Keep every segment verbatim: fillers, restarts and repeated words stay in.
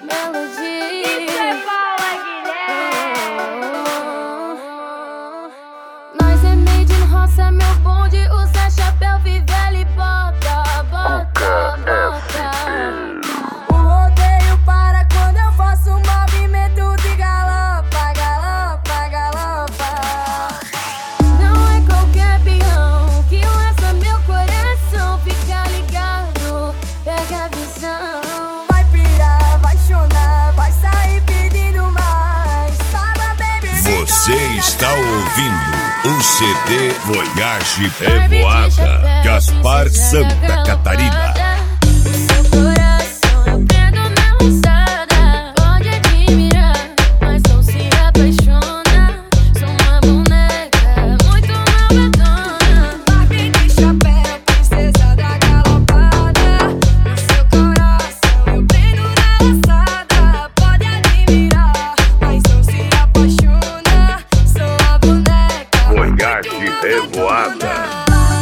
Melodia. Isso é Paula Guilherme. Nós é made in roça, meu bonde usa chapéu, fivela e bota, bota, bota. O rodeio para quando eu faço um movimento de galopa, galopa, galopa. Não é qualquer peão que lança meu coração, fica ligado, pega a visão. Vai pirar, vai chorar, vai sair pedindo mais. Fala, baby, Você está ouvindo o C D Voyage Revoada, Gaspar, Santa Catarina. Seu coração eu prendo na lançada, pode admirar, mas não se apaixona. Sou uma boneca muito malvadona. Barbie de chapéu, princesa da galopada. No seu coração eu prendo na laçada. Pode admirar, mas não se apaixona. Sou a boneca Voyage Revoada.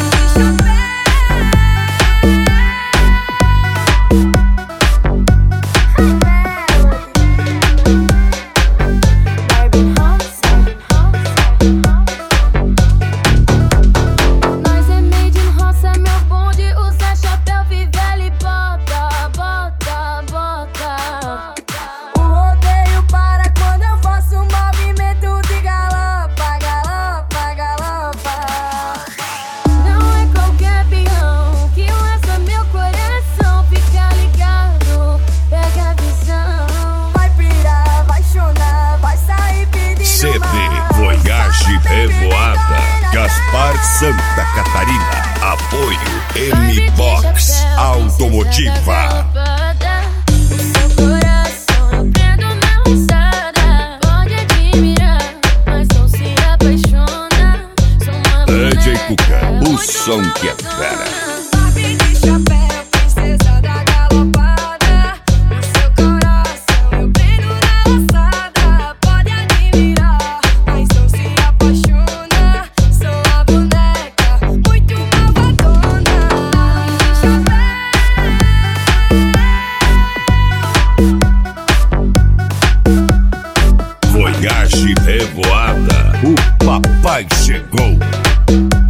Nós é made in roça, meu bonde usa chapéu, fivela e bota, bota, bota. O rodeio para quando eu faço um movimento de galopa, galopa, galopa. Não é qualquer peão que lança meu coração, fica ligado, pega a visão. Vai pirar, vai chorar, vai sair pedindo C D mais. Voyage Revoada, Gaspar, Santa Catarina. Apoio M-Box Automotiva. Seu coração eu prendo na lançada, pode admirar, mas não se apaixona. Sou uma D J boneca Cuca, o muito som que é fera. Barbie de chapéu, princesa da galopada. No seu coração eu prendo na laçada. Pode admirar, mas não se apaixona. Sou a boneca muito malvadona. Voyage Revoada, o papai chegou.